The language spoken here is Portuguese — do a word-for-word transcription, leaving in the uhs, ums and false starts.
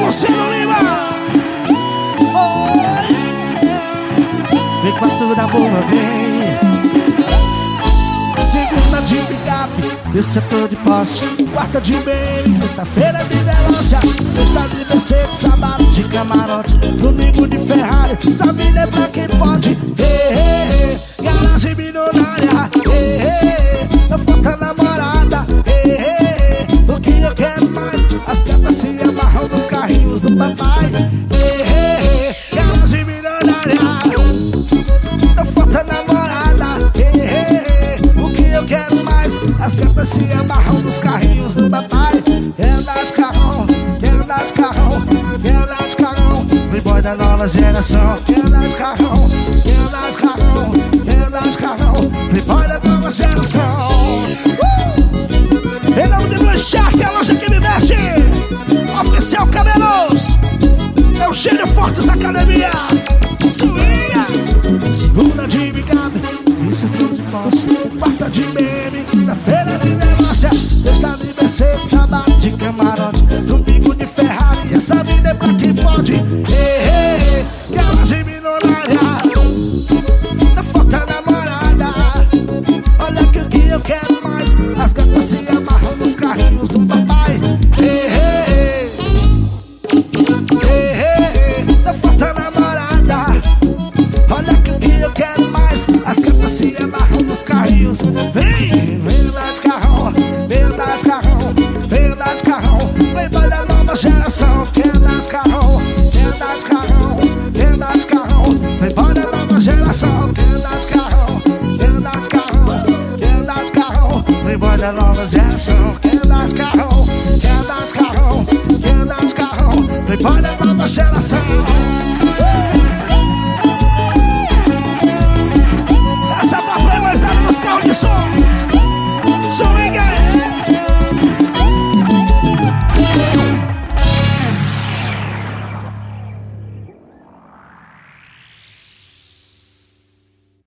Luciano Lima. Oi. Vem com a toda boa, vem. Segunda de picape, esse é todo de posse. Quarta de bem, quinta-feira de velócia. Sexta de Mercedes, sábado de camarote. Domingo de Ferrari, essa vida é pra quem pode. Hey, hey, hey. Garagem milionária, hey, hey, hey. Eu falta namorada, hey, hey, hey. O que eu quero mais? As gatas se amarram nos carrinhos do papai. Hey, hey, hey. Garagem milionária, eu falta namorada, hey, hey, hey. O que eu quero mais? As gatas se amarram nos carrinhos do papai. Quero andar de carrão, quero andar de carrão, quero andar de carrão. Playboy da nova geração. Quero andar de carrão, quero andar de carrão, quero andar de carrão. Playboy da nova geração. uh! Em nome de Blue Shark, a loja que me mexe. Oficial Cabelos. É o Gênio Fortes Academia. Suinha. Segunda de Micabe, isso é tudo de posse. Quarta de meme, quinta-feira de velócia. Sexta de Mercedes, sábado de camarote. Domingo de Ferrari, essa vida é pra quem pode. Ei, ei, ei, garagem milionária. Não falta namorada. Olha que o que eu quero mais. As gatas se amarram nos carrinhos do papai. Ei, ei, ei, ei, ei, ei, não falta namorada. Olha que o que eu quero mais. As gatas se amarram nos carrinhos. Vem, vem andar de carrão, vem andar de carrão, vem andar de carrão. Playboy da nova geração. Quer andar de carrão, quer andar de carrão, quer andar de carrão. Playboy da nova geração. Quer andar de carrão, quer andar de carrão, quer andar de carrão. Playboy da nova geração. Quer andar de carrão, quer andar de carrão, quer andar de carrão. Playboy da nova geração.